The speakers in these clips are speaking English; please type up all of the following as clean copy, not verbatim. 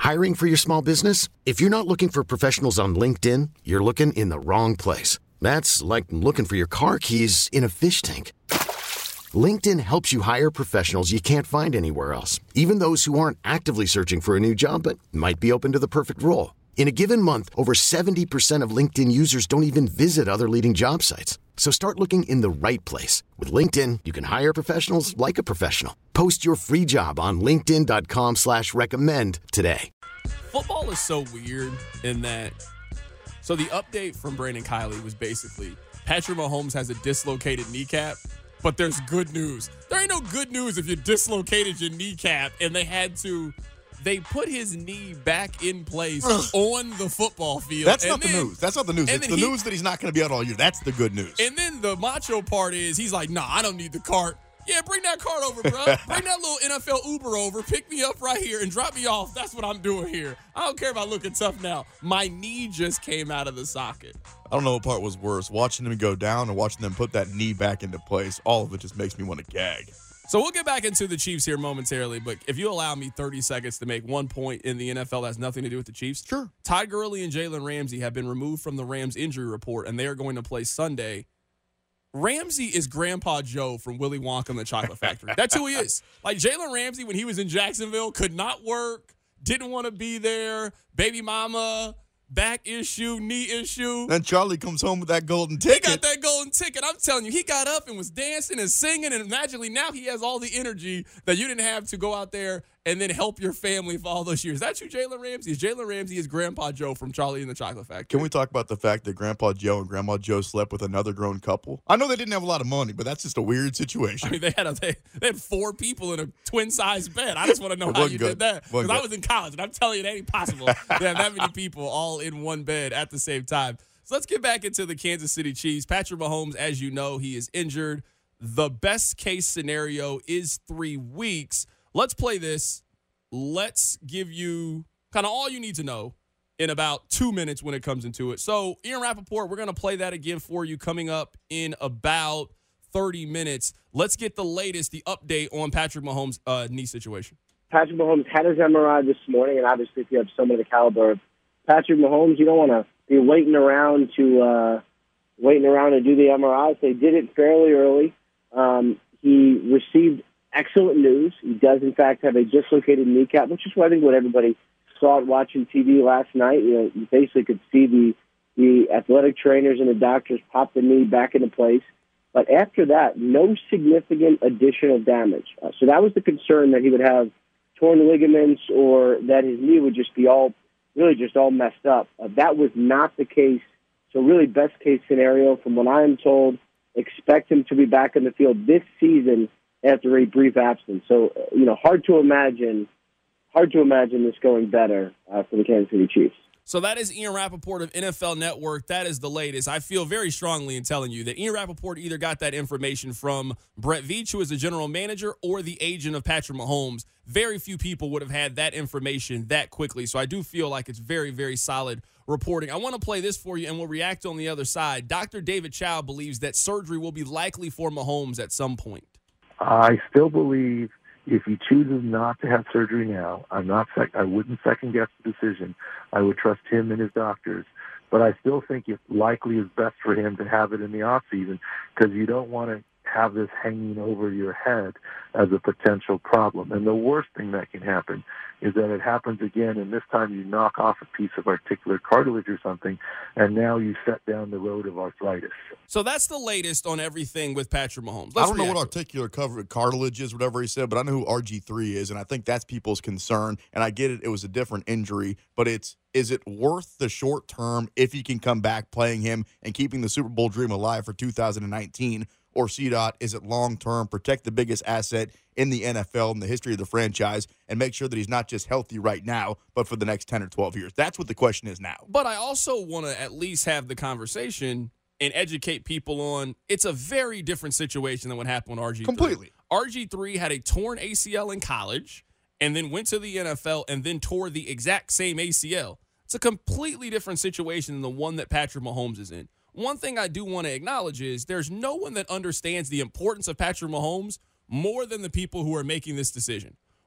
Hiring for your small business? If you're not looking for professionals on LinkedIn, you're looking in the wrong place. That's like looking for your car keys in a fish tank. LinkedIn helps you hire professionals you can't find anywhere else, even those who aren't actively searching for a new job but might be open to the perfect role. In a given month, over 70% of LinkedIn users don't even visit other leading job sites. So start looking in the right place. With LinkedIn, you can hire professionals like a professional. Post your free job on linkedin.com/recommend today. Football is so weird in that. So the update from Brandon Kiley was basically Patrick Mahomes has a dislocated kneecap, but there's good news. There ain't no good news if you dislocated your kneecap, and they put his knee back in place on the football field. That's not the news. It's the news that he's not going to be out all year. That's the good news. And then the macho part is he's like, nah, I don't need the cart. Yeah, bring that cart over, bro. Bring that little NFL Uber over. Pick me up right here and drop me off. That's what I'm doing here. I don't care about looking tough now. My knee just came out of the socket. I don't know what part was worse, watching him go down or watching them put that knee back into place. All of it just makes me want to gag. So we'll get back into the Chiefs here momentarily, but if you allow me 30 seconds to make 1 point in the NFL that has nothing to do with the Chiefs. Sure. Todd Gurley and Jalen Ramsey have been removed from the Rams injury report, and they are going to play Sunday. Ramsey is Grandpa Joe from Willy Wonka and the Chocolate Factory. That's who he is. Like Jalen Ramsey, when he was in Jacksonville, could not work, didn't want to be there, baby mama, back issue, knee issue. Then Charlie comes home with that golden ticket. He got that golden ticket. I'm telling you, he got up and was dancing and singing, and magically now he has all the energy that you didn't have to go out there and then help your family for all those years. That's who Jalen Ramsey is. Jalen Ramsey is Grandpa Joe from Charlie and the Chocolate Factory. Can we talk about the fact that Grandpa Joe and Grandma Joe slept with another grown couple? I know they didn't have a lot of money, but that's just a weird situation. I mean, they had 4 people in a twin-size bed. I just want to know how you did that. Because I was in college, and I'm telling you, it ain't possible to have that many people all in one bed at the same time. So let's get back into the Kansas City Chiefs. Patrick Mahomes, as you know, he is injured. The best-case scenario is 3 weeks. Let's play this. Let's give you kind of all you need to know in about 2 minutes when it comes into it. So, Ian Rappaport, we're going to play that again for you coming up in about 30 minutes. Let's get the latest, the update on Patrick Mahomes' knee situation. Patrick Mahomes had his MRI this morning, and obviously if you have someone of the caliber of Patrick Mahomes, you don't want to be waiting around to do the MRI. So they did it fairly early. He received excellent news. He does, in fact, have a dislocated kneecap, which is what I think what everybody saw watching TV last night. You know, you basically could see the athletic trainers and the doctors pop the knee back into place. But after that, no significant additional damage. So that was the concern, that he would have torn ligaments or that his knee would just be all messed up. That was not the case. So really, best case scenario, from what I am told, expect him to be back in the field this season after a brief absence. So, hard to imagine this going better for the Kansas City Chiefs. So that is Ian Rappaport of NFL Network. That is the latest. I feel very strongly in telling you that Ian Rappaport either got that information from Brett Veach, who is the general manager, or the agent of Patrick Mahomes. Very few people would have had that information that quickly. So I do feel like it's very, very solid reporting. I want to play this for you, and we'll react on the other side. Dr. David Chow believes that surgery will be likely for Mahomes at some point. I still believe if he chooses not to have surgery now, I wouldn't second-guess the decision. I would trust him and his doctors. But I still think it likely is best for him to have it in the off-season, because you don't want to have this hanging over your head as a potential problem. And the worst thing that can happen is that it happens again, and this time you knock off a piece of articular cartilage or something, and now you set down the road of arthritis. So that's the latest on everything with Patrick Mahomes. I don't know what articular cartilage is, whatever he said, but I know who RG3 is, and I think that's people's concern. And I get it, it was a different injury, but is it worth the short term if he can come back playing him and keeping the Super Bowl dream alive for 2019? Or CDOT, is it long-term, protect the biggest asset in the NFL in the history of the franchise, and make sure that he's not just healthy right now, but for the next 10 or 12 years? That's what the question is now. But I also want to at least have the conversation and educate people on it's a very different situation than what happened with RG3. Completely. RG3 had a torn ACL in college and then went to the NFL and then tore the exact same ACL. It's a completely different situation than the one that Patrick Mahomes is in. One thing I do want to acknowledge is there's no one that understands the importance of Patrick Mahomes more than the people who are making this decision.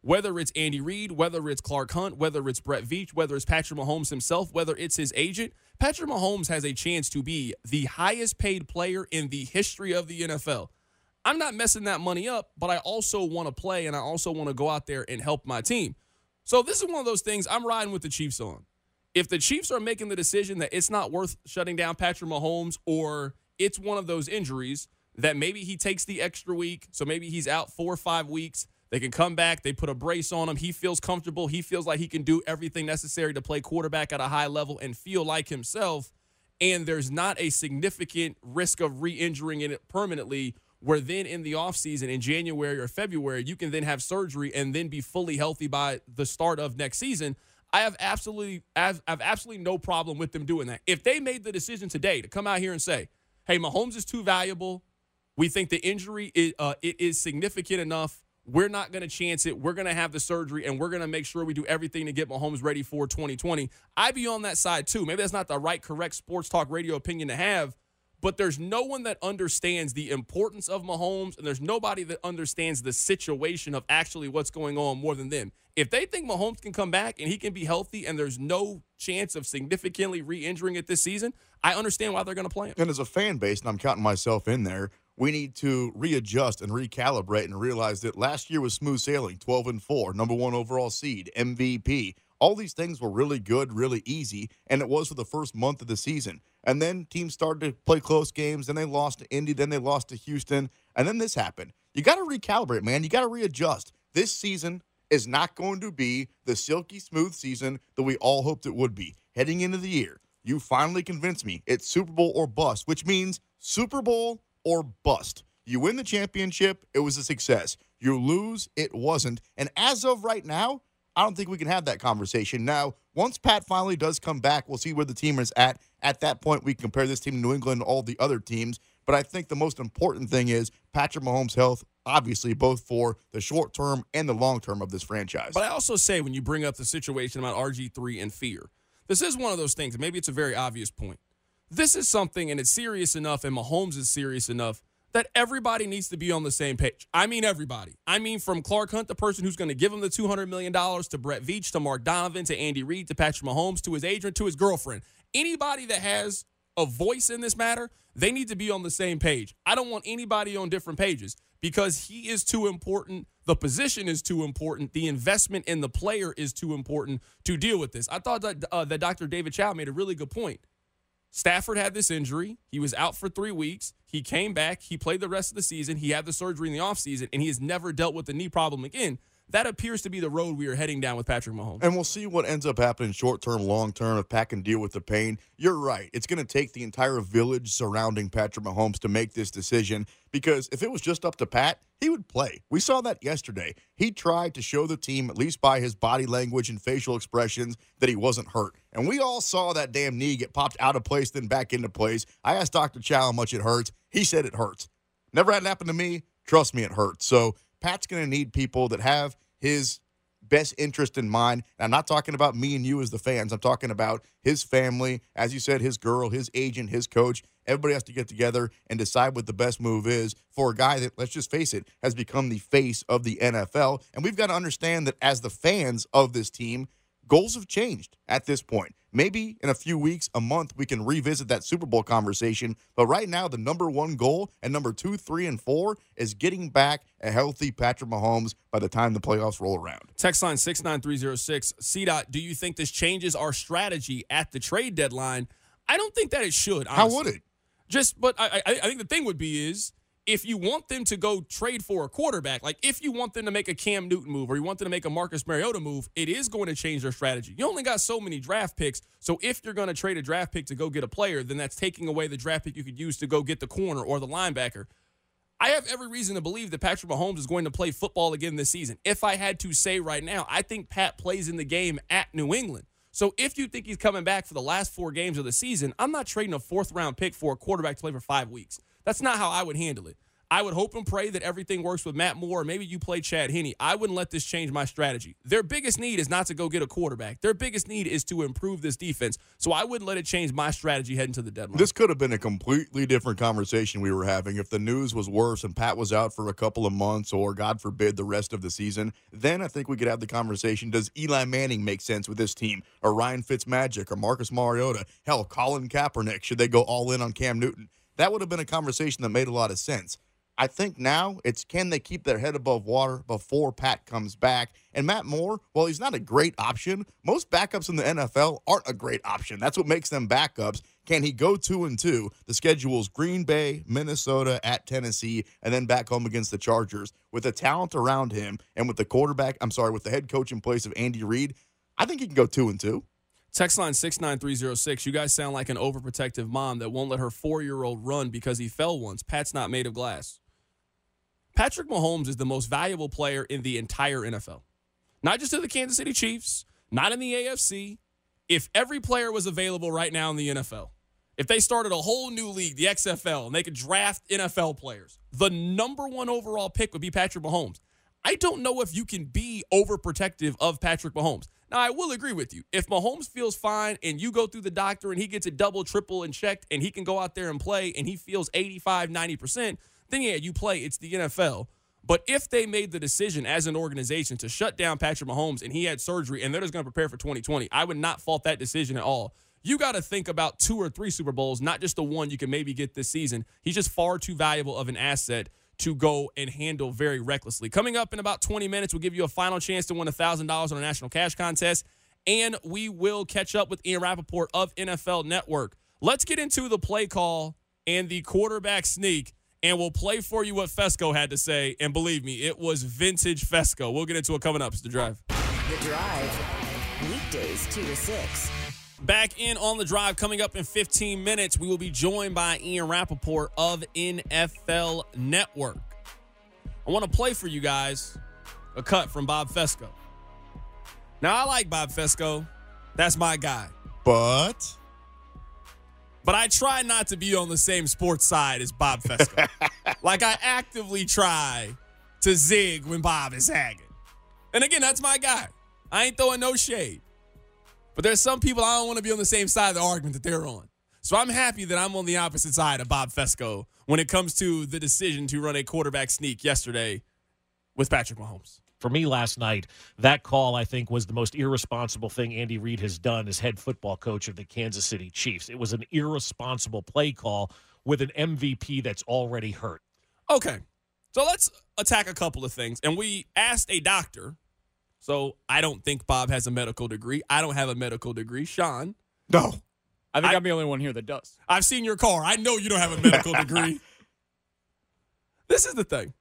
Whether it's Andy Reid, whether it's Clark Hunt, whether it's Brett Veach, whether it's Patrick Mahomes himself, whether it's his agent, Patrick Mahomes has a chance to be the highest paid player in the history of the NFL. I'm not messing that money up, but I also want to play and I also want to go out there and help my team. So this is one of those things I'm riding with the Chiefs on. If the Chiefs are making the decision that it's not worth shutting down Patrick Mahomes, or it's one of those injuries that maybe he takes the extra week, so maybe he's out 4 or 5 weeks, they can come back, they put a brace on him, he feels comfortable, he feels like he can do everything necessary to play quarterback at a high level and feel like himself, and there's not a significant risk of re-injuring it permanently, where then in the offseason in January or February, you can then have surgery and then be fully healthy by the start of next season. I have absolutely no problem with them doing that. If they made the decision today to come out here and say, hey, Mahomes is too valuable, we think the injury it is significant enough, we're not going to chance it, we're going to have the surgery, and we're going to make sure we do everything to get Mahomes ready for 2020, I'd be on that side too. Maybe that's not the right, correct sports talk radio opinion to have, but there's no one that understands the importance of Mahomes, and there's nobody that understands the situation of actually what's going on more than them. If they think Mahomes can come back and he can be healthy and there's no chance of significantly re-injuring it this season, I understand why they're going to play him. And as a fan base, and I'm counting myself in there, we need to readjust and recalibrate and realize that last year was smooth sailing, 12-4, number 1 overall seed, MVP. All these things were really good, really easy, and it was for the first month of the season. And then teams started to play close games, then they lost to Indy, then they lost to Houston, and then this happened. You got to recalibrate, man. You got to readjust. This season is not going to be the silky smooth season that we all hoped it would be. Heading into the year, you finally convinced me it's Super Bowl or bust, which means Super Bowl or bust. You win the championship, it was a success. You lose, it wasn't. And as of right now, I don't think we can have that conversation. Now, once Pat finally does come back, we'll see where the team is at. At that point, we can compare this team to New England and all the other teams. But I think the most important thing is Patrick Mahomes' health, obviously, both for the short term and the long term of this franchise. But I also say when you bring up the situation about RG3 and fear, this is one of those things, and maybe it's a very obvious point. This is something, and it's serious enough, and Mahomes is serious enough, that everybody needs to be on the same page. I mean everybody. I mean from Clark Hunt, the person who's going to give him the $200 million, to Brett Veach, to Mark Donovan, to Andy Reid, to Patrick Mahomes, to his agent, to his girlfriend. Anybody that has a voice in this matter, they need to be on the same page. I don't want anybody on different pages because he is too important. The position is too important. The investment in the player is too important to deal with this. I thought that Dr. David Chow made a really good point. Stafford had this injury. He was out for 3 weeks. He came back. He played the rest of the season. He had the surgery in the offseason, and he has never dealt with the knee problem again. That appears to be the road we are heading down with Patrick Mahomes. And we'll see what ends up happening short-term, long-term, if Pat can deal with the pain. You're right. It's going to take the entire village surrounding Patrick Mahomes to make this decision because if it was just up to Pat, he would play. We saw that yesterday. He tried to show the team, at least by his body language and facial expressions, that he wasn't hurt. And we all saw that damn knee get popped out of place, then back into place. I asked Dr. Chow how much it hurts. He said it hurts. Never had it happen to me. Trust me, it hurts. So Pat's going to need people that have his best interest in mind. And I'm not talking about me and you as the fans. I'm talking about his family, as you said, his girl, his agent, his coach. Everybody has to get together and decide what the best move is for a guy that, let's just face it, has become the face of the NFL. And we've got to understand that as the fans of this team, goals have changed at this point. Maybe in a few weeks, a month, we can revisit that Super Bowl conversation. But right now, the number one goal and number 2, 3, and 4 is getting back a healthy Patrick Mahomes by the time the playoffs roll around. Text line 69306. CDOT, do you think this changes our strategy at the trade deadline? I don't think that it should, honestly. How would it? But I think the thing would be is, if you want them to go trade for a quarterback, like if you want them to make a Cam Newton move or you want them to make a Marcus Mariota move, it is going to change their strategy. You only got so many draft picks, so if you're going to trade a draft pick to go get a player, then that's taking away the draft pick you could use to go get the corner or the linebacker. I have every reason to believe that Patrick Mahomes is going to play football again this season. If I had to say right now, I think Pat plays in the game at New England. So if you think he's coming back for the last 4 games of the season, I'm not trading a 4th-round pick for a quarterback to play for 5 weeks. That's not how I would handle it. I would hope and pray that everything works with Matt Moore, or maybe you play Chad Henne. I wouldn't let this change my strategy. Their biggest need is not to go get a quarterback. Their biggest need is to improve this defense. So I wouldn't let it change my strategy heading to the deadline. This could have been a completely different conversation we were having if the news was worse and Pat was out for a couple of months or, God forbid, the rest of the season. Then I think we could have the conversation, does Eli Manning make sense with this team? Or Ryan Fitzmagic or Marcus Mariota? Hell, Colin Kaepernick. Should they go all in on Cam Newton? That would have been a conversation that made a lot of sense. I think now it's can they keep their head above water before Pat comes back. And Matt Moore, while he's not a great option, most backups in the NFL aren't a great option. That's what makes them backups. Can he go 2-2? The schedule's Green Bay, Minnesota, at Tennessee, and then back home against the Chargers. With the talent around him and with with the head coach in place of Andy Reid, I think he can go 2-2. Text line 69306. You guys sound like an overprotective mom that won't let her 4-year-old run because he fell once. Pat's not made of glass. Patrick Mahomes is the most valuable player in the entire NFL. Not just to the Kansas City Chiefs, not in the AFC. If every player was available right now in the NFL, if they started a whole new league, the XFL, and they could draft NFL players, the number one overall pick would be Patrick Mahomes. I don't know if you can be overprotective of Patrick Mahomes. Now, I will agree with you. If Mahomes feels fine and you go through the doctor and he gets it double, triple, and checked and he can go out there and play and he feels 85, 90%, then yeah, you play. It's the NFL. But if they made the decision as an organization to shut down Patrick Mahomes and he had surgery and they're just going to prepare for 2020, I would not fault that decision at all. You got to think about 2 or 3 Super Bowls, not just the one you can maybe get this season. He's just far too valuable of an asset to go and handle very recklessly. Coming up in about 20 minutes, we'll give you a final chance to win $1,000 on a national cash contest, and we will catch up with Ian Rappaport of NFL Network. Let's get into the play call and the quarterback sneak, and we'll play for you what Fesco had to say, and believe me, it was vintage Fesco. We'll get into it coming up. It's The Drive. The Drive, weekdays 2 to 6. Back in on The Drive, coming up in 15 minutes, we will be joined by Ian Rappaport of NFL Network. I want to play for you guys a cut from Bob Fesco. Now, I like Bob Fesco. That's my guy. But I try not to be on the same sports side as Bob Fesco. Like, I actively try to zig when Bob is zagging. And again, that's my guy. I ain't throwing no shade. But there's some people I don't want to be on the same side of the argument that they're on. So I'm happy that I'm on the opposite side of Bob Fesco when it comes to the decision to run a quarterback sneak yesterday with Patrick Mahomes. For me last night, that call, I think, was the most irresponsible thing Andy Reid has done as head football coach of the Kansas City Chiefs. It was an irresponsible play call with an MVP that's already hurt. Okay, so let's attack a couple of things. And we asked a doctor. So I don't think Bob has a medical degree. I don't have a medical degree. Sean? no. I think I'm the only one here that does. I've seen your car. I know you don't have a medical degree. This is the thing.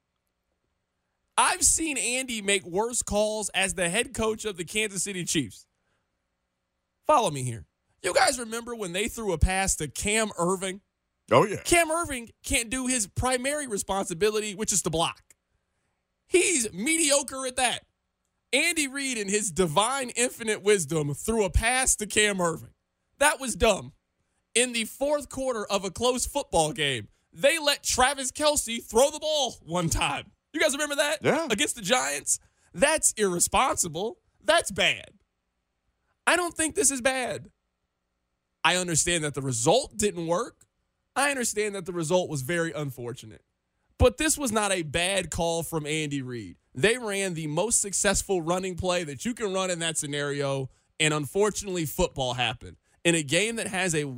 I've seen Andy make worse calls as the head coach of the Kansas City Chiefs. Follow me here. You guys remember when they threw a pass to Cam Irving? Oh, yeah. Cam Irving can't do his primary responsibility, which is to block. He's mediocre at that. Andy Reid, in his divine infinite wisdom, threw a pass to Cam Irving. That was dumb. In the fourth quarter of a close football game, they let Travis Kelce throw the ball one time. You guys remember that? Yeah. Against the Giants? That's irresponsible. That's bad. I don't think this is bad. I understand that the result didn't work. I understand that the result was very unfortunate. But this was not a bad call from Andy Reid. They ran the most successful running play that you can run in that scenario, and unfortunately, football happened. In a game that has a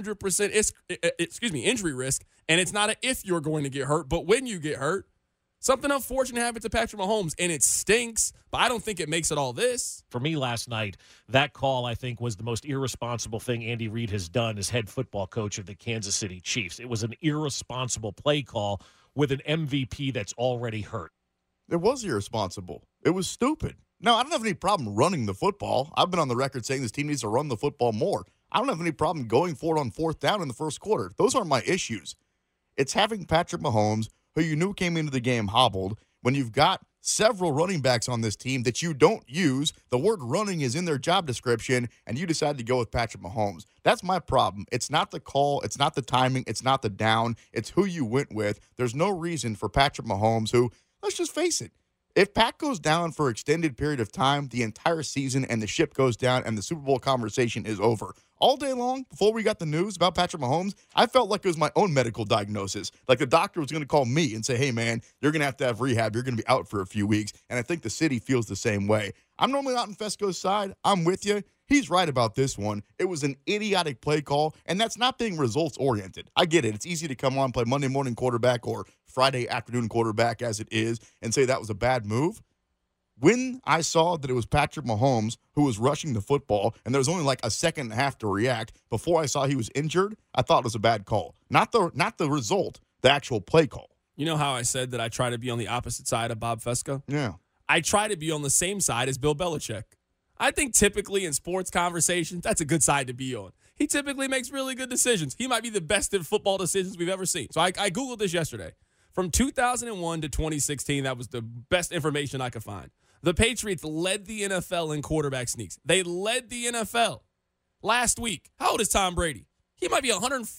100% injury risk, and it's not if you're going to get hurt, but when you get hurt, something unfortunate happened to Patrick Mahomes, and it stinks, but I don't think it makes it all this. For me last night, that call, I think, was the most irresponsible thing Andy Reid has done as head football coach of the Kansas City Chiefs. It was an irresponsible play call with an MVP that's already hurt. It was irresponsible. It was stupid. No, I don't have any problem running the football. I've been on the record saying this team needs to run the football more. I don't have any problem going for it on fourth down in the first quarter. Those aren't my issues. It's having Patrick Mahomes, who you knew came into the game hobbled, when you've got several running backs on this team that you don't use. The word running is in their job description, and you decide to go with Patrick Mahomes. That's my problem. It's not the call. It's not the timing. It's not the down. It's who you went with. There's no reason for Patrick Mahomes, who, let's just face it, if Pat goes down for an extended period of time, the entire season, and the ship goes down, and the Super Bowl conversation is over. All day long, before we got the news about Patrick Mahomes, I felt like it was my own medical diagnosis. Like the doctor was going to call me and say, hey, man, you're going to have rehab. You're going to be out for a few weeks. And I think the city feels the same way. I'm normally not on Fesco's side. I'm with you. He's right about this one. It was an idiotic play call, and that's not being results-oriented. I get it. It's easy to come on, play Monday morning quarterback or Friday afternoon quarterback as it is, and say that was a bad move. When I saw that it was Patrick Mahomes who was rushing the football, and there was only like a second and a half to react before I saw he was injured, I thought it was a bad call. Not the result, the actual play call. You know how I said that I try to be on the opposite side of Bob Fesco? Yeah. I try to be on the same side as Bill Belichick. I think typically in sports conversations, that's a good side to be on. He typically makes really good decisions. He might be the best at football decisions we've ever seen. So I Googled this yesterday. From 2001 to 2016, that was the best information I could find. The Patriots led the NFL in quarterback sneaks. They led the NFL last week. How old is Tom Brady? He might be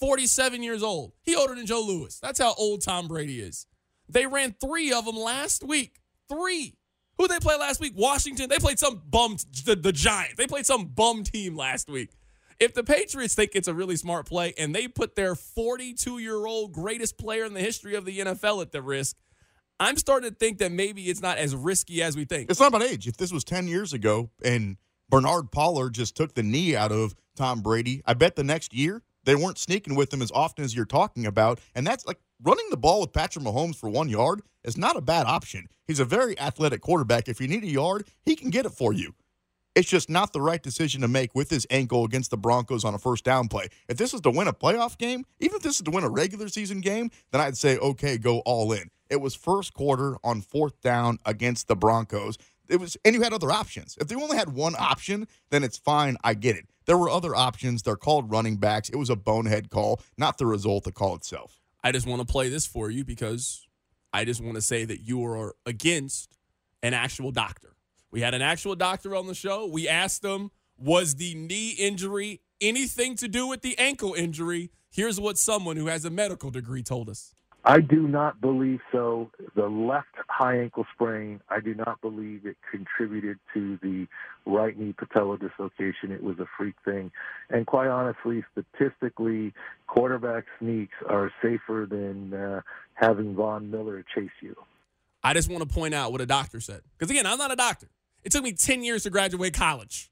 147 years old. He older than Joe Louis. That's how old Tom Brady is. They ran 3 of them last week. 3. Who'd they play last week? Washington. They played some bum, the Giants. They played some bum team last week. If the Patriots think it's a really smart play and they put their 42-year-old greatest player in the history of the NFL at the risk, I'm starting to think that maybe it's not as risky as we think. It's not about age. If this was 10 years ago and Bernard Pollard just took the knee out of Tom Brady, I bet the next year they weren't sneaking with him as often as you're talking about. And that's like running the ball with Patrick Mahomes for 1 yard is not a bad option. He's a very athletic quarterback. If you need a yard, he can get it for you. It's just not the right decision to make with his ankle against the Broncos on a first down play. If this is to win a playoff game, even if this is to win a regular season game, then I'd say, okay, go all in. It was first quarter on 4th down against the Broncos. And you had other options. If they only had one option, then it's fine. I get it. There were other options. They're called running backs. It was a bonehead call, not the result, the call itself. I just want to play this for you because I just want to say that you are against an actual doctor. We had an actual doctor on the show. We asked him, was the knee injury anything to do with the ankle injury? Here's what someone who has a medical degree told us. I do not believe so. The left high ankle sprain, I do not believe it contributed to the right knee patella dislocation. It was a freak thing. And quite honestly, statistically, quarterback sneaks are safer than having Von Miller chase you. I just want to point out what a doctor said. Because, again, I'm not a doctor. It took me 10 years to graduate college.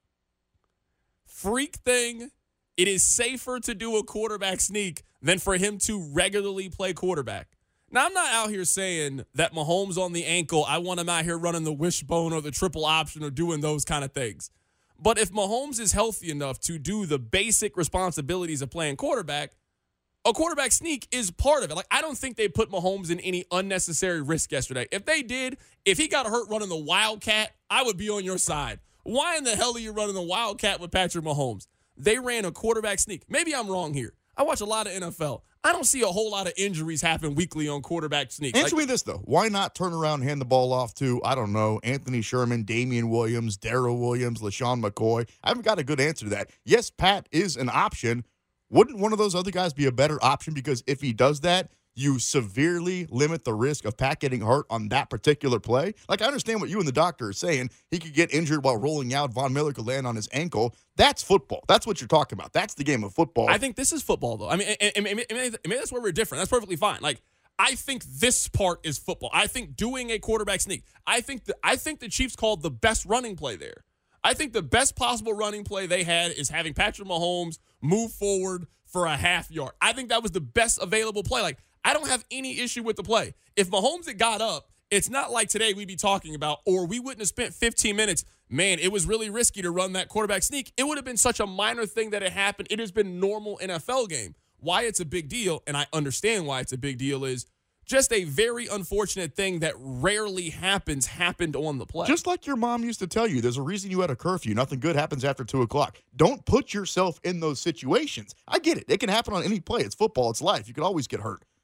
Freak thing. It is safer to do a quarterback sneak than for him to regularly play quarterback. Now, I'm not out here saying that Mahomes on the ankle, I want him out here running the wishbone or the triple option or doing those kind of things. But if Mahomes is healthy enough to do the basic responsibilities of playing quarterback, a quarterback sneak is part of it. Like, I don't think they put Mahomes in any unnecessary risk yesterday. If they did, if he got hurt running the Wildcat, I would be on your side. Why in the hell are you running the Wildcat with Patrick Mahomes? They ran a quarterback sneak. Maybe I'm wrong here. I watch a lot of NFL. I don't see a whole lot of injuries happen weekly on quarterback sneaks. Answer me this, though. Why not turn around and hand the ball off to, I don't know, Anthony Sherman, Damian Williams, Darrell Williams, LaShawn McCoy? I haven't got a good answer to that. Yes, Pat is an option. Wouldn't one of those other guys be a better option? Because if he does that, you severely limit the risk of Pat getting hurt on that particular play. Like, I understand what you and the doctor are saying. He could get injured while rolling out. Von Miller could land on his ankle. That's football. That's what you're talking about. That's the game of football. I think this is football, though. I mean, that's where we're different. That's perfectly fine. Like, I think this part is football. I think doing a quarterback sneak. I think the Chiefs called the best running play there. I think the best possible running play they had is having Patrick Mahomes move forward for a half yard. I think that was the best available play. Like, I don't have any issue with the play. If Mahomes had got up, it's not like today we'd be talking about, or we wouldn't have spent 15 minutes. Man, it was really risky to run that quarterback sneak. It would have been such a minor thing that it happened. It has been normal NFL game. Why it's a big deal, and I understand why it's a big deal, is just a very unfortunate thing that rarely happened on the play. Just like your mom used to tell you, there's a reason you had a curfew. Nothing good happens after 2 o'clock. Don't put yourself in those situations. I get it. It can happen on any play. It's football. It's life. You can always get hurt.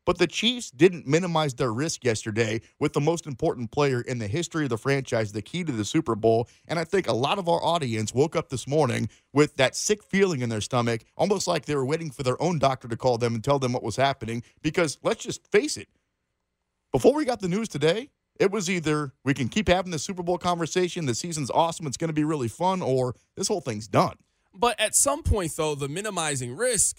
But the Chiefs didn't minimize their risk yesterday with the most important player in the history of the franchise, the key to the Super Bowl. And I think a lot of our audience woke up this morning with that sick feeling in their stomach, almost like they were waiting for their own doctor to call them and tell them what was happening. Because let's just face it, before we got the news today, it was either we can keep having the Super Bowl conversation, the season's awesome, it's going to be really fun, or this whole thing's done. But at some point, though, the minimizing risk,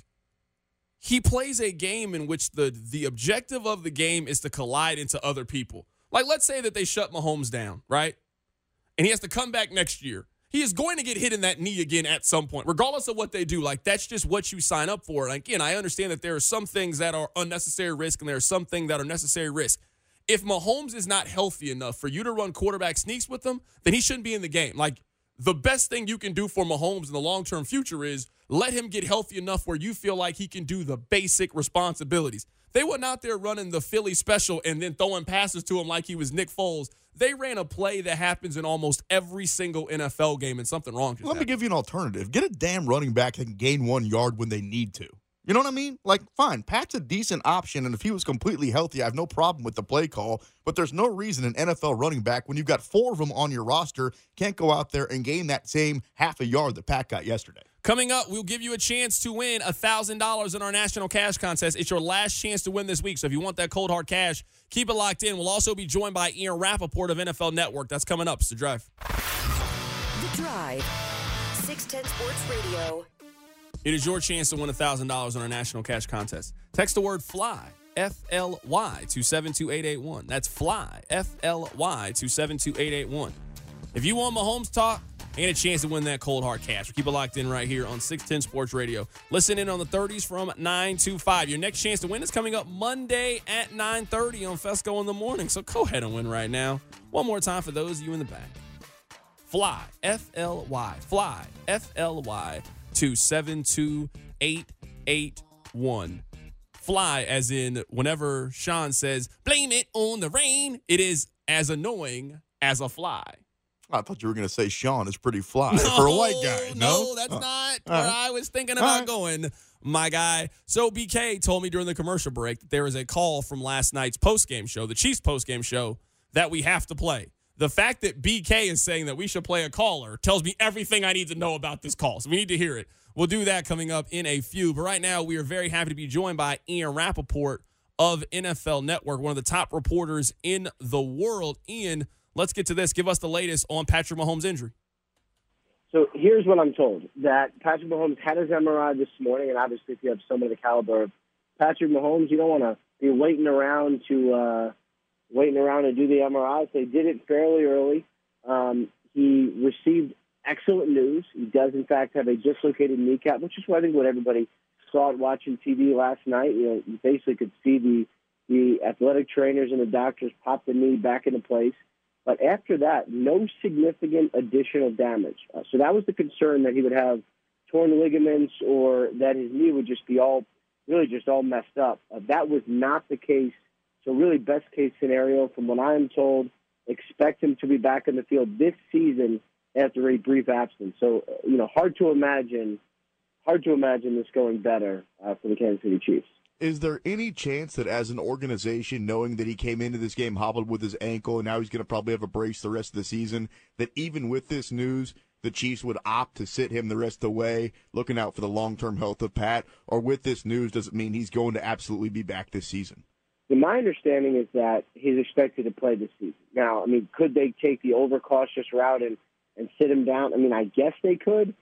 he plays a game in which the objective of the game is to collide into other people. Like, let's say that they shut Mahomes down, right? And he has to come back next year. He is going to get hit in that knee again at some point, regardless of what they do. Like, that's just what you sign up for. And again, I understand that there are some things that are unnecessary risk and there are some things that are necessary risk. If Mahomes is not healthy enough for you to run quarterback sneaks with him, then he shouldn't be in the game. Like, the best thing you can do for Mahomes in the long-term future is let him get healthy enough where you feel like he can do the basic responsibilities. They weren't out there running the Philly special and then throwing passes to him like he was Nick Foles. They ran a play that happens in almost every single NFL game, and something wrong just Let me give you an alternative. Get a damn running back that can gain 1 yard when they need to. You know what I mean? Like, fine, Pat's a decent option, and if he was completely healthy, I have no problem with the play call, but there's no reason an NFL running back, when you've got 4 of them on your roster, can't go out there and gain that same half a yard that Pat got yesterday. Coming up, we'll give you a chance to win $1,000 in our national cash contest. It's your last chance to win this week, so if you want that cold, hard cash, keep it locked in. We'll also be joined by Ian Rappaport of NFL Network. That's coming up. It's The Drive. The Drive. 610 Sports Radio. It is your chance to win $1,000 on our national cash contest. Text the word FLY, F-L-Y, to 72881. That's FLY, F-L-Y, to 72881. If you want Mahomes talk and a chance to win that cold, hard cash, we'll keep it locked in right here on 610 Sports Radio. Listen in on the 30s from 9 to 5. Your next chance to win is coming up Monday at 9:30 on Fesco in the Morning. So go ahead and win right now. One more time for those of you in the back. FLY, F-L-Y, FLY, F-L-Y, to 72881. Fly, as in whenever Sean says, blame it on the rain, it is as annoying as a fly. I thought you were going to say Sean is pretty fly for a white guy. No, that's not where I was thinking about going, my guy. So BK told me during the commercial break that there is a call from last night's postgame show, the Chiefs postgame show, that we have to play. The fact that BK is saying that we should play a caller tells me everything I need to know about this call. So we need to hear it. We'll do that coming up in a few. But right now, we are very happy to be joined by Ian Rappaport of NFL Network, one of the top reporters in the world. Ian, let's get to this. Give us the latest on Patrick Mahomes' injury. So here's what I'm told, that Patrick Mahomes had his MRI this morning, and obviously if you have someone of the caliber of Patrick Mahomes, you don't want to be waiting around to do the MRI. So they did it fairly early. He received excellent news. He does, in fact, have a dislocated kneecap, which is what I think what everybody saw it watching TV last night. You know, you basically could see the athletic trainers and the doctors pop the knee back into place. But after that, no significant additional damage. So that was the concern, that he would have torn ligaments or that his knee would just be all messed up. That was not the case. So really best case scenario, from what I am told, expect him to be back in the field this season after a brief absence. So, hard to imagine this going better for the Kansas City Chiefs. Is there any chance that as an organization, knowing that he came into this game hobbled with his ankle and now he's going to probably have a brace the rest of the season, that even with this news, the Chiefs would opt to sit him the rest of the way, looking out for the long-term health of Pat? Or with this news, does it mean he's going to absolutely be back this season? My understanding is that he's expected to play this season. Now, could they take the overcautious route and sit him down? I guess they could.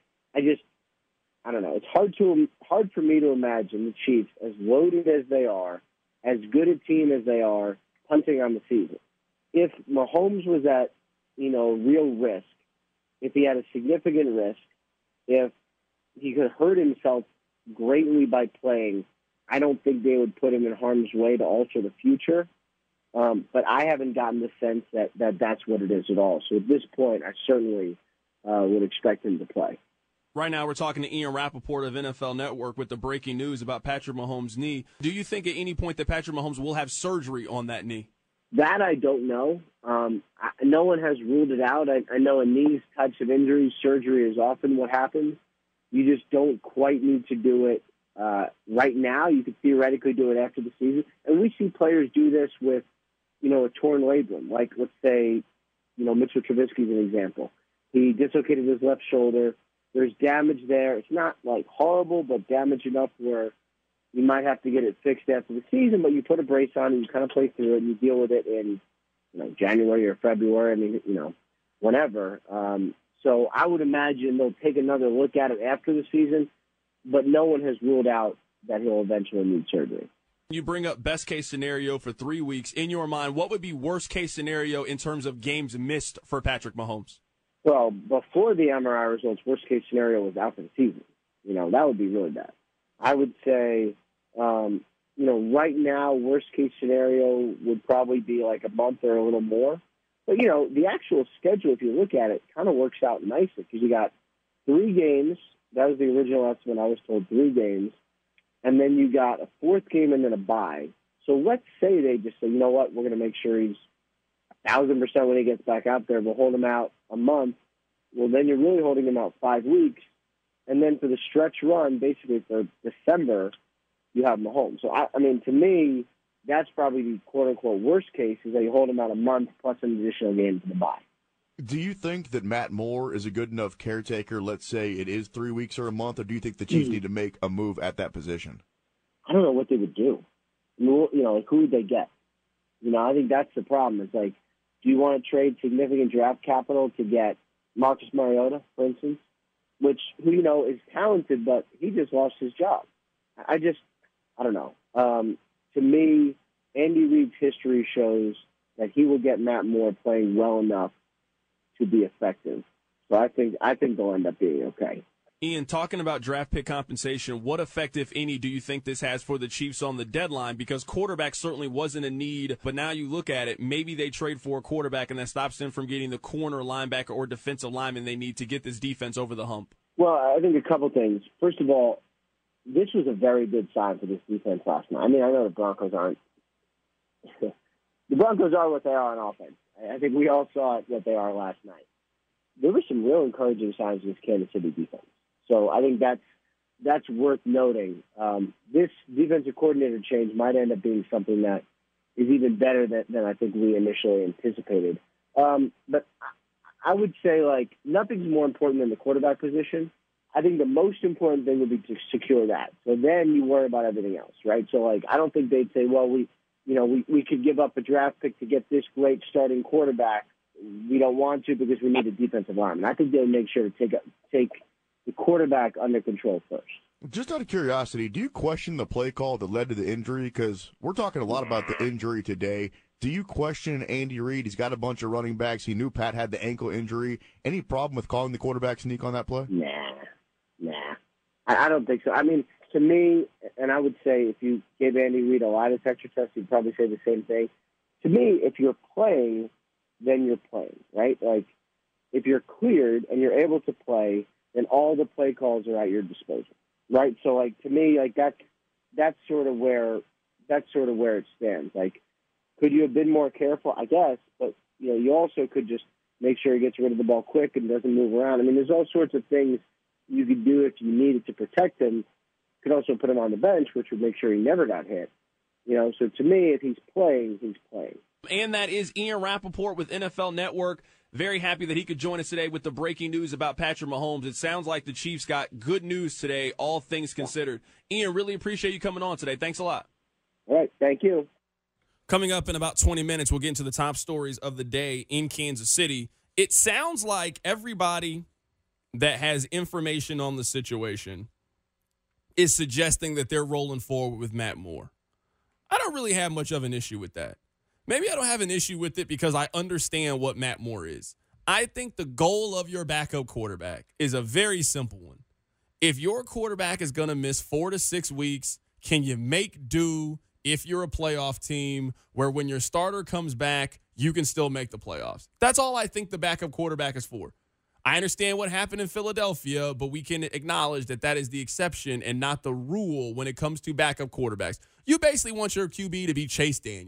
I don't know. It's hard for me to imagine the Chiefs, as loaded as they are, as good a team as they are, punting on the season. If Mahomes was at, real risk, if he had a significant risk, if he could hurt himself greatly by playing, I don't think they would put him in harm's way to alter the future. But I haven't gotten the sense that that's what it is at all. So at this point, I certainly would expect him to play. Right now, we're talking to Ian Rappaport of NFL Network with the breaking news about Patrick Mahomes' knee. Do you think at any point that Patrick Mahomes will have surgery on that knee? That I don't know. No one has ruled it out. I know in these types of injuries, surgery is often what happens. You just don't quite need to do it Right now, you could theoretically do it after the season. And we see players do this with, a torn labrum. Like, let's say, Mitchell Trubisky is an example. He dislocated his left shoulder. There's damage there. It's not, horrible, but damage enough where you might have to get it fixed after the season, but you put a brace on and you kind of play through it and you deal with it in, January or February. Whenever. So I would imagine they'll take another look at it after the season, but no one has ruled out that he'll eventually need surgery. You bring up best case scenario for 3 weeks. In your mind, what would be worst case scenario in terms of games missed for Patrick Mahomes? Well, before the MRI results, worst case scenario was out for the season. That would be really bad. I would say, right now, worst case scenario would probably be like a month or a little more. But, the actual schedule, if you look at it, kind of works out nicely because you got 3 games. That was the original estimate. I was told 3 games. And then you got a 4th game and then a bye. So let's say they just say, you know what, we're going to make sure he's 1,000% when he gets back out there. We'll hold him out a month. Well, then you're really holding him out 5 weeks. And then for the stretch run, basically for December, you have Mahomes. So, to me, that's probably the quote-unquote worst case is that you hold him out a month plus an additional game to the bye. Do you think that Matt Moore is a good enough caretaker, let's say it is 3 weeks or a month, or do you think the Chiefs need to make a move at that position? I don't know what they would do. Who would they get? I think that's the problem. It's like, do you want to trade significant draft capital to get Marcus Mariota, for instance, who is talented, but he just lost his job? I don't know. To me, Andy Reid's history shows that he will get Matt Moore playing well enough to be effective. So I think they'll end up being okay. Ian, talking about draft pick compensation, what effect, if any, do you think this has for the Chiefs on the deadline? Because quarterback certainly wasn't a need, but now you look at it, maybe they trade for a quarterback and that stops them from getting the corner, linebacker, or defensive lineman they need to get this defense over the hump. Well, I think a couple things. First of all, this was a very good sign for this defense last night. I know the Broncos aren't. The Broncos are what they are on offense. I think we all saw it what they are last night. There were some real encouraging signs in this Kansas City defense. So I think that's worth noting. This defensive coordinator change might end up being something that is even better than I think we initially anticipated. But I would say, nothing's more important than the quarterback position. I think the most important thing would be to secure that. So then you worry about everything else, right? So, I don't think they'd say, well, we could give up a draft pick to get this great starting quarterback. We don't want to because we need a defensive lineman. I think they'll make sure to take the quarterback under control first. Just out of curiosity, do you question the play call that led to the injury? Because we're talking a lot about the injury today. Do you question Andy Reid? He's got a bunch of running backs. He knew Pat had the ankle injury. Any problem with calling the quarterback sneak on that play? Nah. I don't think so. To me, and I would say if you gave Andy Reid a lie detector test, he'd probably say the same thing. To me, if you're playing, then you're playing, right? If you're cleared and you're able to play, then all the play calls are at your disposal, right? So, to me, that's sort of where it stands. Could you have been more careful? I guess, but you also could just make sure he gets rid of the ball quick and doesn't move around. There's all sorts of things you could do if you needed to protect him. You could also put him on the bench, which would make sure he never got hit. So to me, if he's playing, he's playing. And that is Ian Rappaport with NFL Network. Very happy that he could join us today with the breaking news about Patrick Mahomes. It sounds like the Chiefs got good news today, all things considered. Ian, really appreciate you coming on today. Thanks a lot. All right, thank you. Coming up in about 20 minutes, we'll get into the top stories of the day in Kansas City. It sounds like everybody that has information on the situation is suggesting that they're rolling forward with Matt Moore. I don't really have much of an issue with that. Maybe I don't have an issue with it because I understand what Matt Moore is. I think the goal of your backup quarterback is a very simple one. If your quarterback is going to miss 4 to 6 weeks, can you make do if you're a playoff team where when your starter comes back, you can still make the playoffs? That's all I think the backup quarterback is for. I understand what happened in Philadelphia, but we can acknowledge that that is the exception and not the rule when it comes to backup quarterbacks. You basically want your QB to be Chase Daniel.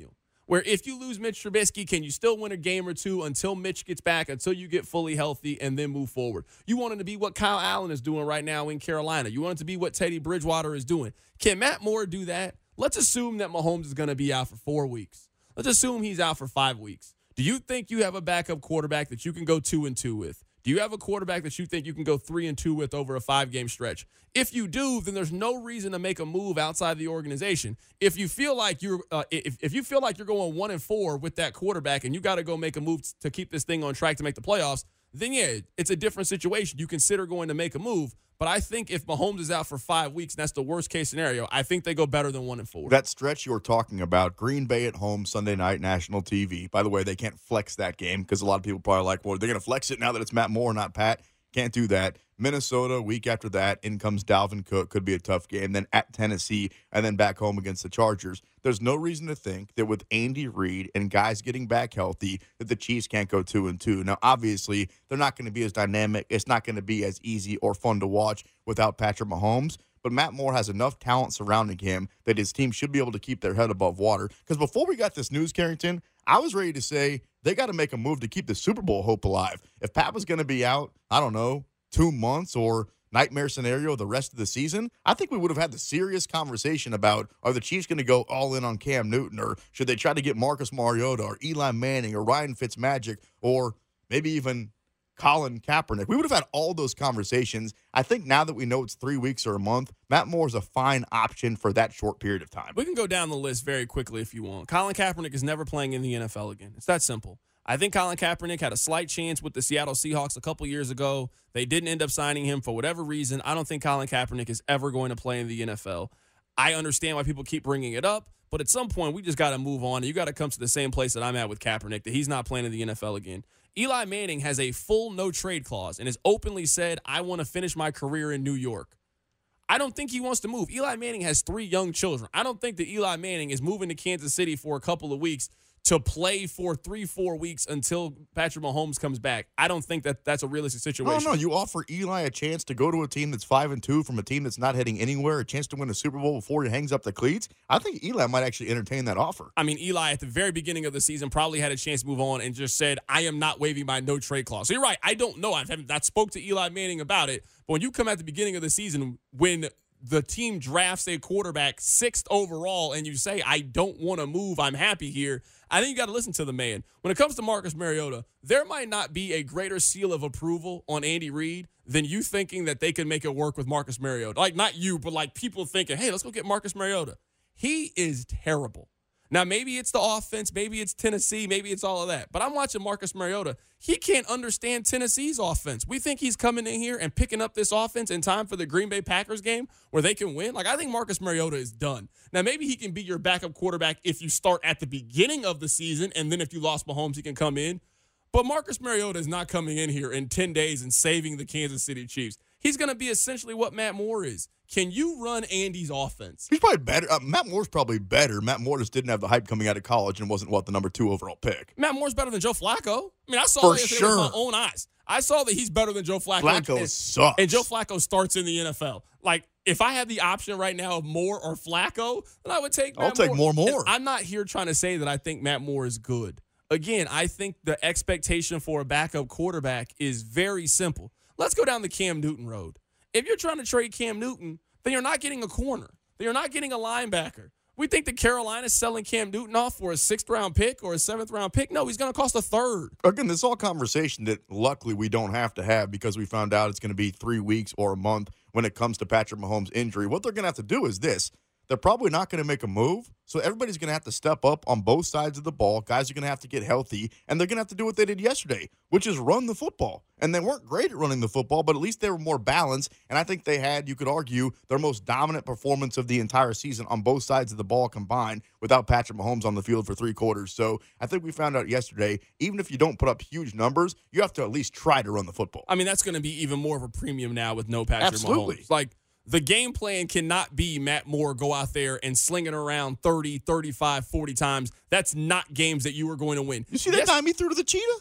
where if you lose Mitch Trubisky, can you still win a game or two until Mitch gets back, until you get fully healthy, and then move forward? You want it to be what Kyle Allen is doing right now in Carolina. You want it to be what Teddy Bridgewater is doing. Can Matt Moore do that? Let's assume that Mahomes is going to be out for 4 weeks. Let's assume he's out for 5 weeks. Do you think you have a backup quarterback that you can go 2-2 with? Do you have a quarterback that you think you can go 3-2 with over a 5-game stretch? If you do, then there's no reason to make a move outside the organization. If you feel like you're if you feel like you're going 1-4 with that quarterback and you got to go make a move to keep this thing on track to make the playoffs, then yeah, it's a different situation. You consider going to make a move. But I think if Mahomes is out for 5 weeks, and that's the worst case scenario, I think they go better than 1-4. That stretch you were talking about, Green Bay at home, Sunday night, national TV. By the way, they can't flex that game because a lot of people probably like, well, they're going to flex it now that it's Matt Moore, not Pat. Can't do that. Minnesota, week after that, in comes Dalvin Cook. Could be a tough game. Then at Tennessee, and then back home against the Chargers. There's no reason to think that with Andy Reid and guys getting back healthy, that the Chiefs can't go 2-2. Now, obviously, they're not going to be as dynamic. It's not going to be as easy or fun to watch without Patrick Mahomes. But Matt Moore has enough talent surrounding him that his team should be able to keep their head above water. Because before we got this news, Carrington, I was ready to say they got to make a move to keep the Super Bowl hope alive. If Pat was going to be out, I don't know, 2 months or nightmare scenario the rest of the season, I think we would have had the serious conversation about, are the Chiefs going to go all in on Cam Newton, or should they try to get Marcus Mariota or Eli Manning or Ryan Fitzmagic or maybe even Colin Kaepernick? We would have had all those conversations. I think now that we know it's 3 weeks or a month, Matt Moore is a fine option for that short period of time. We can go down the list very quickly if you want. Colin Kaepernick is never playing in the NFL again. It's that simple. I think Colin Kaepernick had a slight chance with the Seattle Seahawks a couple years ago. They didn't end up signing him for whatever reason. I don't think Colin Kaepernick is ever going to play in the NFL. I understand why people keep bringing it up, but at some point we just got to move on. And you got to come to the same place that I'm at with Kaepernick, that he's not playing in the NFL again. Eli Manning has a full no-trade clause and has openly said, I want to finish my career in New York. I don't think he wants to move. Eli Manning has 3 young children. I don't think that Eli Manning is moving to Kansas City for a couple of weeks to play for 3-4 weeks until Patrick Mahomes comes back. I don't think that that's a realistic situation. No, you offer Eli a chance to go to a team that's 5-2 from a team that's not heading anywhere, a chance to win a Super Bowl before he hangs up the cleats. I think Eli might actually entertain that offer. I mean, Eli at the very beginning of the season probably had a chance to move on and just said, I am not waiving my no-trade clause. So you're right. I don't know. I haven't spoke to Eli Manning about it. But when you come at the beginning of the season, when the team drafts a quarterback 6th overall and you say, I don't want to move, I'm happy here, I think you got to listen to the man. When it comes to Marcus Mariota, there might not be a greater seal of approval on Andy Reid than you thinking that they can make it work with Marcus Mariota. Like, not you, but like people thinking, hey, let's go get Marcus Mariota. He is terrible. Now, maybe it's the offense, maybe it's Tennessee, maybe it's all of that. But I'm watching Marcus Mariota. He can't understand Tennessee's offense. We think he's coming in here and picking up this offense in time for the Green Bay Packers game where they can win. Like, I think Marcus Mariota is done. Now, maybe he can be your backup quarterback if you start at the beginning of the season, and then if you lost Mahomes, he can come in. But Marcus Mariota is not coming in here in 10 days and saving the Kansas City Chiefs. He's going to be essentially what Matt Moore is. Can you run Andy's offense? He's probably better. Matt Moore's probably better. Matt Moore just didn't have the hype coming out of college and wasn't, the number 2 overall pick. Matt Moore's better than Joe Flacco. I mean, I saw that with my own eyes. I saw that he's better than Joe Flacco. Flacco sucks. And Joe Flacco starts in the NFL. Like, if I had the option right now of Moore or Flacco, then I would take Matt Moore. I'll take Moore. I'm not here trying to say that I think Matt Moore is good. Again, I think the expectation for a backup quarterback is very simple. Let's go down the Cam Newton road. If you're trying to trade Cam Newton, then you're not getting a corner. Then you're not getting a linebacker. We think that Carolina's selling Cam Newton off for a 6th-round pick or a 7th-round pick. No, he's going to cost a 3rd. Again, this is all conversation that luckily we don't have to have because we found out it's going to be 3 weeks or a month when it comes to Patrick Mahomes' injury. What they're going to have to do is this. They're probably not going to make a move, so everybody's going to have to step up on both sides of the ball. Guys are going to have to get healthy, and they're going to have to do what they did yesterday, which is run the football. And they weren't great at running the football, but at least they were more balanced, and I think they had, you could argue, their most dominant performance of the entire season on both sides of the ball combined without Patrick Mahomes on the field for 3 quarters. So I think we found out yesterday, even if you don't put up huge numbers, you have to at least try to run the football. I mean, that's going to be even more of a premium now with no Patrick Mahomes. Like, the game plan cannot be Matt Moore go out there and sling it around 30, 35, 40 times. That's not games that you are going to win. You see that time he threw to the cheetah?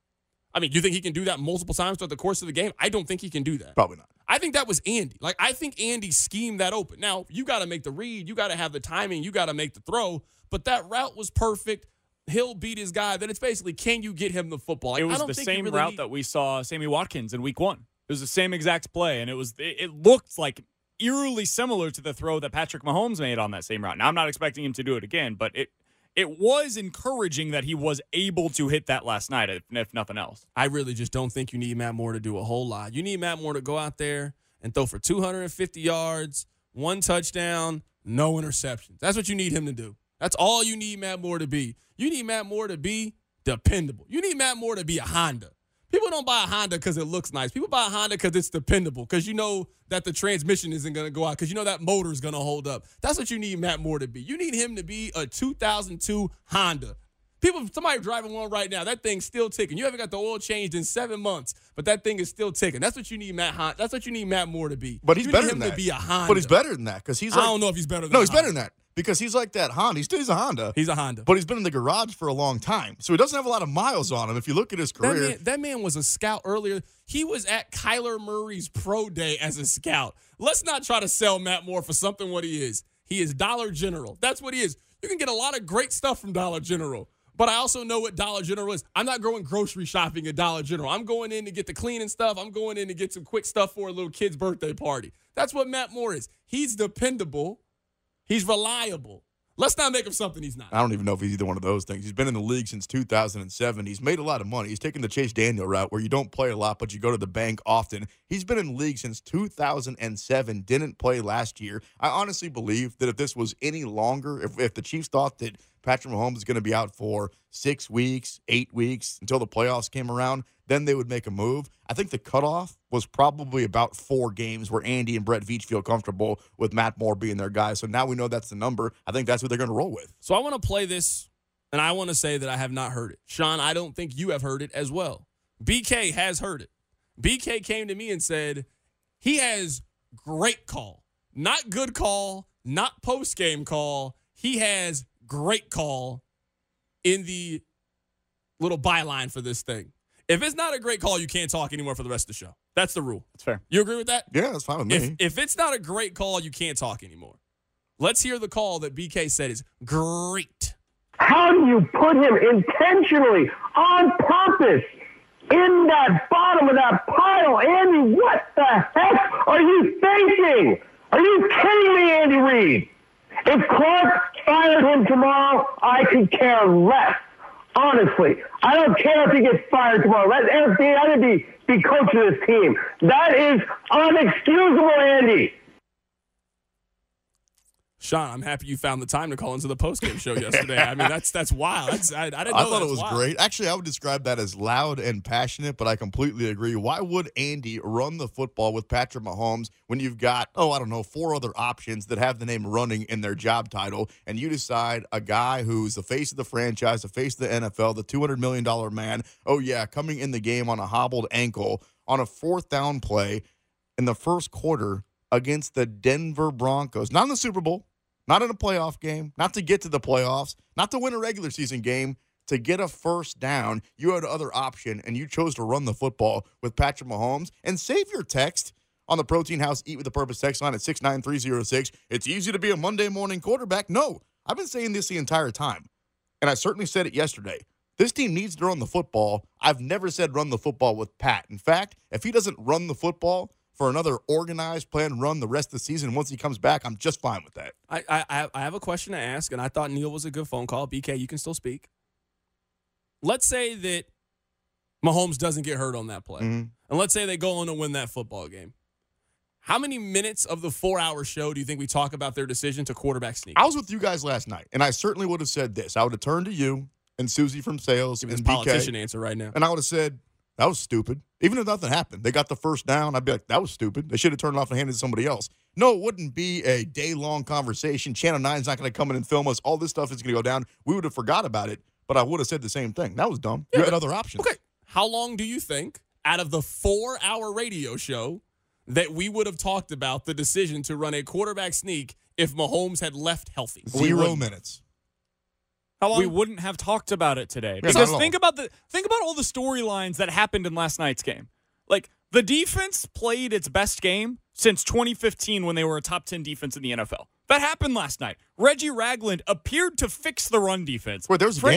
I mean, you think he can do that multiple times throughout the course of the game? I don't think he can do that. Probably not. I think that was Andy. Like, I think Andy schemed that open. Now, you got to make the read. You got to have the timing. You got to make the throw. But that route was perfect. he'll beat his guy, then it's basically, can you get him the football? Like, it was the same route that we saw Sammy Watkins in week 1. It was the same exact play, and it looked like eerily similar to the throw that Patrick Mahomes made on that same route. Now, I'm not expecting him to do it again, but it was encouraging that he was able to hit that last night, if nothing else. I really just don't think you need Matt Moore to do a whole lot. You need Matt Moore to go out there and throw for 250 yards, 1 touchdown, no interceptions. That's what you need him to do. That's all you need Matt Moore to be. You need Matt Moore to be dependable. You need Matt Moore to be a Honda. People don't buy a Honda because it looks nice. People buy a Honda because it's dependable, because you know that the transmission isn't going to go out, because you know that motor is going to hold up. That's what you need Matt Moore to be. You need him to be a 2002 Honda. Somebody driving one right now, that thing's still ticking. You haven't got the oil changed in 7 months, but that thing is still ticking. That's what you need That's what you need Matt Moore to be. But he's better than that. To be a Honda. But he's better than that, because he's like, I don't know if he's better than No, he's better than that. Because he's like that Honda. He's a Honda. He's a Honda. But he's been in the garage for a long time. So he doesn't have a lot of miles on him if you look at his career. That man was a scout earlier. He was at Kyler Murray's pro day as a scout. Let's not try to sell Matt Moore for something what he is. He is Dollar General. That's what he is. You can get a lot of great stuff from Dollar General. But I also know what Dollar General is. I'm not going grocery shopping at Dollar General. I'm going in to get the cleaning stuff. I'm going in to get some quick stuff for a little kid's birthday party. That's what Matt Moore is. He's dependable. He's reliable. Let's not make him something he's not. I don't even know if he's either one of those things. He's been in the league since 2007. He's made a lot of money. He's taken the Chase Daniel route where you don't play a lot, but you go to the bank often. He's been in the league since 2007, didn't play last year. I honestly believe that if this was any longer, if the Chiefs thought that Patrick Mahomes is going to be out for 6 weeks, 8 weeks until the playoffs came around, then they would make a move. I think the cutoff was probably about 4 games where Andy and Brett Veach feel comfortable with Matt Moore being their guy. So now we know that's the number. I think that's what they're going to roll with. So I want to play this, and I want to say that I have not heard it. Sean, I don't think you have heard it as well. BK has heard it. BK came to me and said he has great call. Not good call, not post-game call. He has great call in the little byline for this thing. If it's not a great call, you can't talk anymore for the rest of the show. That's the rule. That's fair. You agree with that? Yeah, that's fine with me. If it's not a great call, you can't talk anymore. Let's hear the call that BK said is great. How do you put him intentionally, on purpose, in that bottom of that pile? Andy, what the heck are you thinking? Are you kidding me, Andy Reid? If Clark fired him tomorrow, I could care less. Honestly, I don't care if he gets fired tomorrow. Let Andy be coach of this team. That is unexcusable, Andy. Sean, I'm happy you found the time to call into the postgame show yesterday. I mean, that's wild. I didn't know I thought it was wild. great. Actually, I would describe that as loud and passionate, but I completely agree. Why would Andy run the football with Patrick Mahomes when you've got, 4 other options that have the name running in their job title, and you decide a guy who's the face of the franchise, the face of the NFL, the $200 million man, coming in the game on a hobbled ankle on a 4th down play in the first quarter against the Denver Broncos. Not in the Super Bowl. Not in a playoff game, not to get to the playoffs, not to win a regular season game, to get a first down. You had other option, and you chose to run the football with Patrick Mahomes. And save your text on the Protein House Eat with a Purpose text line at 69306. It's easy to be a Monday morning quarterback. No, I've been saying this the entire time, and I certainly said it yesterday. This team needs to run the football. I've never said run the football with Pat. In fact, if he doesn't run the football for another organized planned run the rest of the season, once he comes back, I'm just fine with that. I have a question to ask, and I thought Neil was a good phone call. BK, you can still speak. Let's say that Mahomes doesn't get hurt on that play, and let's say they go on to win that football game. How many minutes of the 4-hour show do you think we talk about their decision to quarterback sneak? I was with you guys last night, and I certainly would have said this. I would have turned to you and Susie from sales and this BK, politician answer right now, and I would have said, that was stupid. Even if nothing happened, they got the first down, I'd be like, that was stupid. They should have turned it off and handed it to somebody else. No, it wouldn't be a day-long conversation. Channel 9's not going to come in and film us. All this stuff is going to go down. We would have forgot about it, but I would have said the same thing. That was dumb. You had other options. Okay. How long do you think, out of the 4-hour radio show, that we would have talked about the decision to run a quarterback sneak if Mahomes had left healthy? 0 minutes. How long? We wouldn't have talked about it today. Yeah, because think about all the storylines that happened in last night's game. Like, the defense played its best game since 2015 when they were a top 10 defense in the NFL. That happened last night. Reggie Ragland appeared to fix the run defense. Wait, there was a game?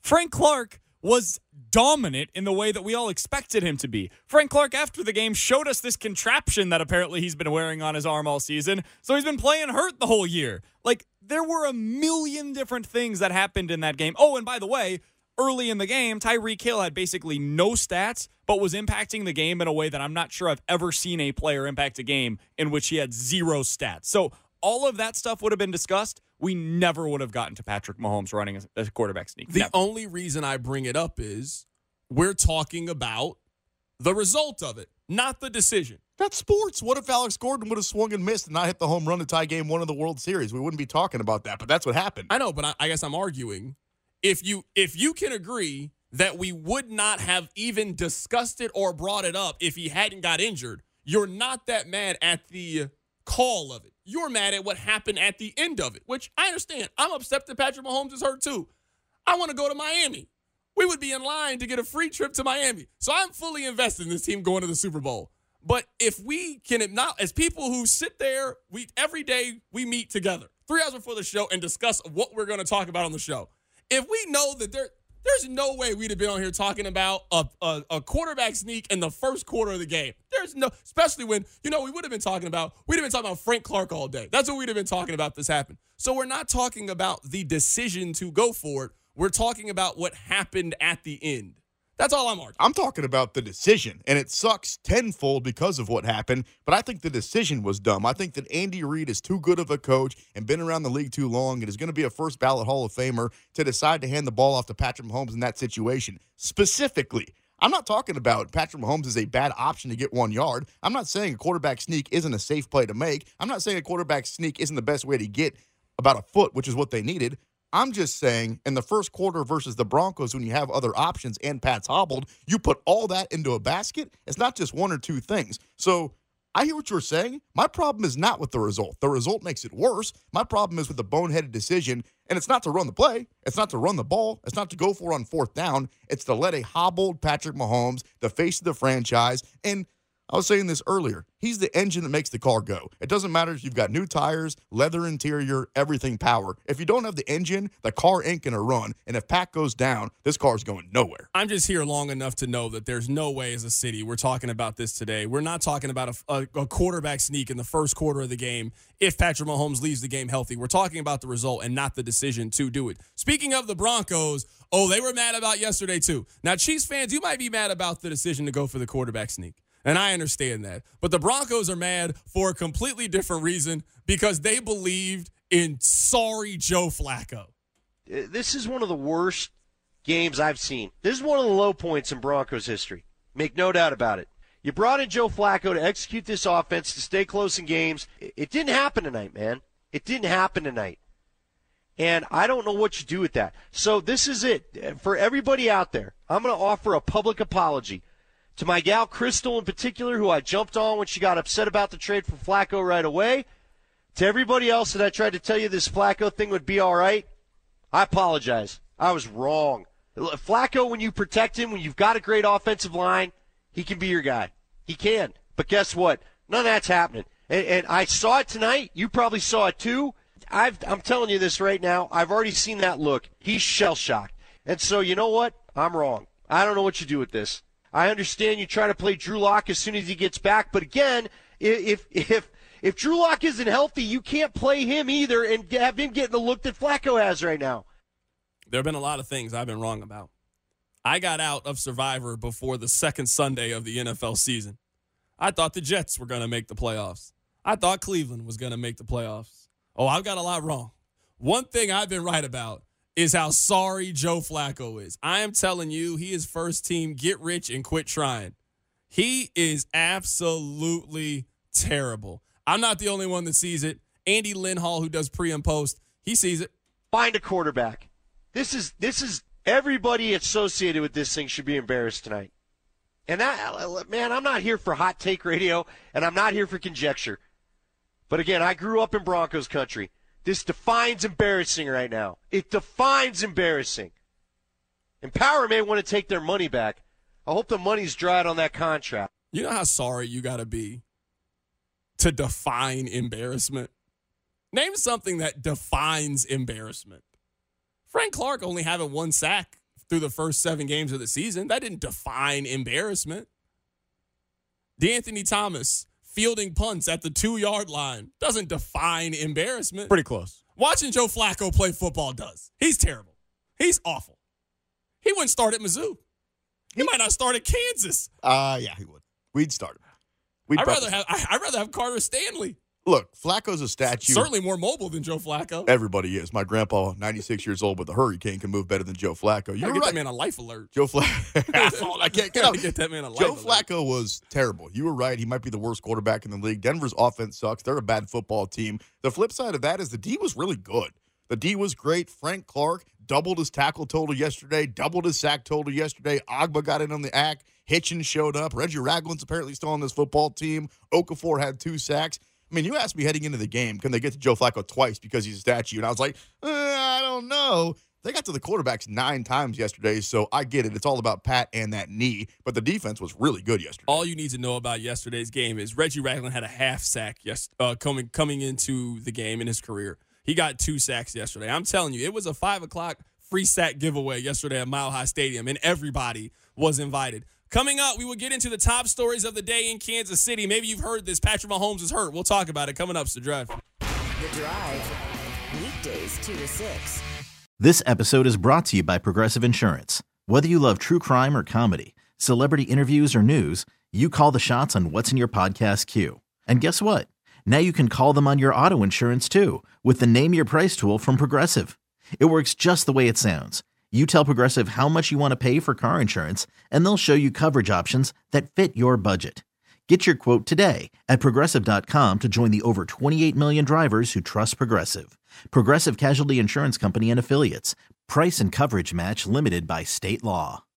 Frank Clark was dominant in the way that we all expected him to be. Frank Clark, after the game, showed us this contraption that apparently he's been wearing on his arm all season. So he's been playing hurt the whole year. Like, there were a million different things that happened in that game. Oh, and by the way, early in the game, Tyreek Hill had basically no stats, but was impacting the game in a way that I'm not sure I've ever seen a player impact a game in which he had 0 stats. So all of that stuff would have been discussed. We never would have gotten to Patrick Mahomes running a quarterback sneak. The only reason I bring it up is we're talking about the result of it, not the decision. That's sports. What if Alex Gordon would have swung and missed and not hit the home run to tie game 1 of the World Series? We wouldn't be talking about that, but that's what happened. I know, but I guess I'm arguing. If you can agree that we would not have even discussed it or brought it up if he hadn't got injured, you're not that mad at the call of it. You're mad at what happened at the end of it, which I understand. I'm upset that Patrick Mahomes is hurt too. I want to go to Miami. We would be in line to get a free trip to Miami. So I'm fully invested in this team going to the Super Bowl. But if we can not, as people who sit there, every day we meet together, 3 hours before the show, and discuss what we're going to talk about on the show. If we know that there's no way we'd have been on here talking about a quarterback sneak in the first quarter of the game. There's no, especially when, we'd have been talking about Frank Clark all day. That's what we'd have been talking about this happened. So we're not talking about the decision to go for it. We're talking about what happened at the end. That's all I'm arguing. I'm talking about the decision, and it sucks tenfold because of what happened, but I think the decision was dumb. I think that Andy Reid is too good of a coach and been around the league too long and is going to be a first-ballot Hall of Famer to decide to hand the ball off to Patrick Mahomes in that situation. Specifically, I'm not talking about Patrick Mahomes is a bad option to get 1 yard. I'm not saying a quarterback sneak isn't a safe play to make. I'm not saying a quarterback sneak isn't the best way to get about a foot, which is what they needed. I'm just saying in the first quarter versus the Broncos, when you have other options and Pat's hobbled, you put all that into a basket. It's not just 1 or 2 things. So I hear what you're saying. My problem is not with the result. The result makes it worse. My problem is with the boneheaded decision, and it's not to run the play. It's not to run the ball. It's not to go for it on 4th down. It's to let a hobbled Patrick Mahomes, the face of the franchise, and I was saying this earlier. He's the engine that makes the car go. It doesn't matter if you've got new tires, leather interior, everything power. If you don't have the engine, the car ain't going to run. And if Pat goes down, this car's going nowhere. I'm just here long enough to know that there's no way as a city we're talking about this today. We're not talking about a quarterback sneak in the first quarter of the game if Patrick Mahomes leaves the game healthy. We're talking about the result and not the decision to do it. Speaking of the Broncos, they were mad about yesterday too. Now, Chiefs fans, you might be mad about the decision to go for the quarterback sneak. And I understand that. But the Broncos are mad for a completely different reason because they believed in sorry Joe Flacco. This is one of the worst games I've seen. This is one of the low points in Broncos history. Make no doubt about it. You brought in Joe Flacco to execute this offense, to stay close in games. It didn't happen tonight, man. It didn't happen tonight. And I don't know what you do with that. So this is it. For everybody out there, I'm going to offer a public apology. To my gal Crystal in particular, who I jumped on when she got upset about the trade for Flacco right away. To everybody else that I tried to tell you this Flacco thing would be all right, I apologize. I was wrong. Flacco, when you protect him, when you've got a great offensive line, he can be your guy. He can. But guess what? None of that's happening. And I saw it tonight. You probably saw it too. I'm telling you this right now. I've already seen that look. He's shell-shocked. And so, you know what? I'm wrong. I don't know what you do with this. I understand you try to play Drew Lock as soon as he gets back, but again, if Drew Lock isn't healthy, you can't play him either and have him getting the look that Flacco has right now. There have been a lot of things I've been wrong about. I got out of Survivor before the second Sunday of the NFL season. I thought the Jets were going to make the playoffs. I thought Cleveland was going to make the playoffs. I've got a lot wrong. One thing I've been right about is how sorry Joe Flacco is. I am telling you, he is first team, get rich and quit trying. He is absolutely terrible. I'm not the only one that sees it. Andy Lindhall, who does pre and post, he sees it. Find a quarterback. This is everybody associated with this thing should be embarrassed tonight. And man, I'm not here for hot take radio, and I'm not here for conjecture. But again, I grew up in Broncos country. This defines embarrassing right now. It defines embarrassing. And Power may want to take their money back. I hope the money's dried on that contract. You know how sorry you got to be to define embarrassment? Name something that defines embarrassment. Frank Clark only having 1 sack through the first 7 games of the season. That didn't define embarrassment. DeAnthony Thomas fielding punts at the 2-yard line doesn't define embarrassment. Pretty close. Watching Joe Flacco play football does. He's terrible. He's awful. He wouldn't start at Mizzou. He might not start at Kansas. Yeah, he would. We'd start him. I'd rather have Carter Stanley. Look, Flacco's a statue. Certainly more mobile than Joe Flacco. Everybody is. My grandpa, 96 years old with a hurricane, can move better than Joe Flacco. You're get right. that man a life alert. Joe Flacco. I can't get out. Get that man a life Joe alert. Flacco was terrible. You were right. He might be the worst quarterback in the league. Denver's offense sucks. They're a bad football team. The flip side of that is the D was really good. The D was great. Frank Clark doubled his tackle total yesterday, doubled his sack total yesterday. Agba got in on the act. Hitchens showed up. Reggie Ragland's apparently still on this football team. Okafor had 2 sacks. I mean, you asked me heading into the game, can they get to Joe Flacco twice because he's a statue? And I was like, I don't know. They got to the quarterbacks 9 times yesterday, so I get it. It's all about Pat and that knee, but the defense was really good yesterday. All you need to know about yesterday's game is Reggie Ragland had a half sack coming into the game in his career. He got 2 sacks yesterday. I'm telling you, it was a 5 o'clock free sack giveaway yesterday at Mile High Stadium, and everybody was invited. Coming up, we will get into the top stories of the day in Kansas City. Maybe you've heard this. Patrick Mahomes is hurt. We'll talk about it coming up. It's The Drive. The Drive. Weekdays 2 to 6. This episode is brought to you by Progressive Insurance. Whether you love true crime or comedy, celebrity interviews or news, you call the shots on what's in your podcast queue. And guess what? Now you can call them on your auto insurance too with the Name Your Price tool from Progressive. It works just the way it sounds. You tell Progressive how much you want to pay for car insurance, and they'll show you coverage options that fit your budget. Get your quote today at Progressive.com to join the over 28 million drivers who trust Progressive. Progressive Casualty Insurance Company and Affiliates. Price and coverage match limited by state law.